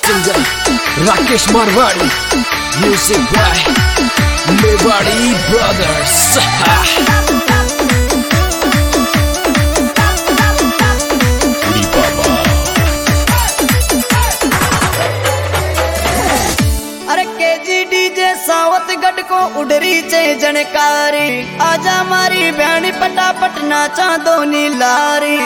singer Rakesh Marwadi, music by Mewadi Brothers. सावतगढ़ को उडरी चे जनकारी आजा मारी बहनी पटापट नाचा दोनी लारी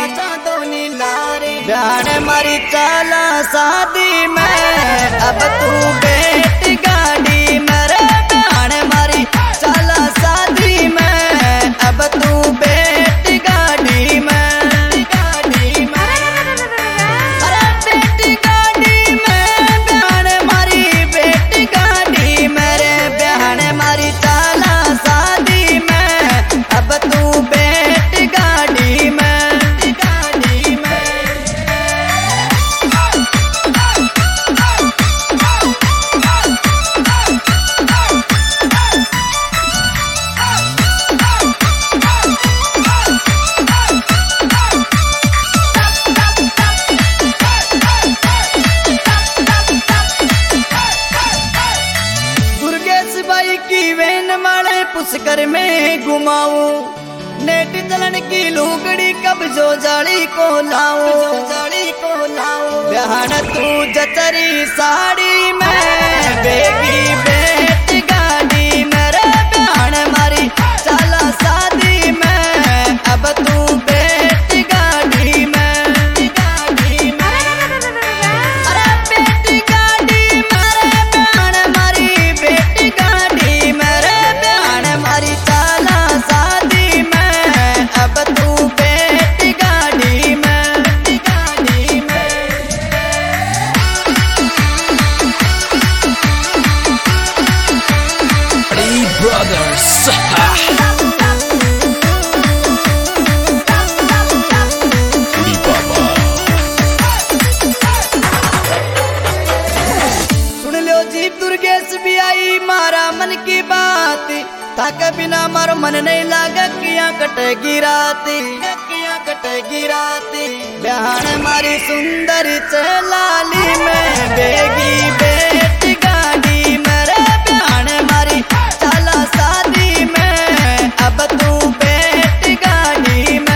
बहन मारी चाला शादी में अब तू बैठ गाड़ी मेरे बहन मारी चाला शादी में अब तू बैठ गाड़ी में पुष्कर में घुमाऊं नेट तलन की लुगड़ी कब जो जाली को लाऊं बहन तू जतरी साड़ी में बेगी बैठ गाड़ी मेरे बहन मारी चला शादी में अब तू बैठ गाड़ी में मारा मन की बात ताक बिना मारो मन नहीं लागा किया कटेगी राती बहन मारी सुंदर चलाली में बेगी बैठ गाड़ी मेरे बहन मारी चला शादी में अब तू बैठ गाड़ी में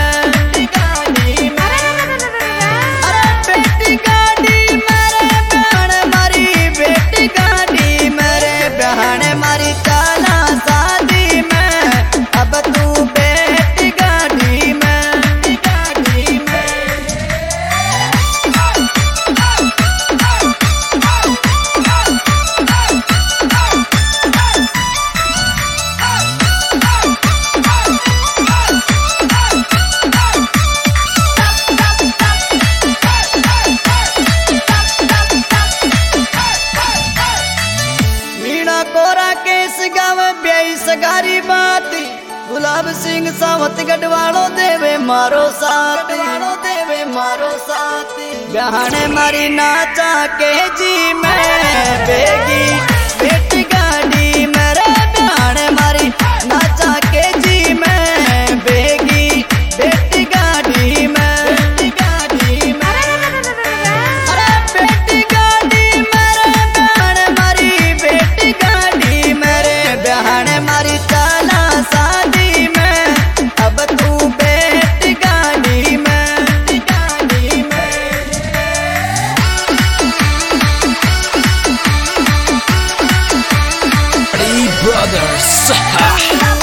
सगारी बाती गुलाब सिंह सावतगढ़ वालों देवे मारो साथ बहन मारी नाचा के जी में बेगी बैठ गाड़ी मेरे बहन मारी नाचा के जी में बेगी बैठ गाड़ी में Brothers.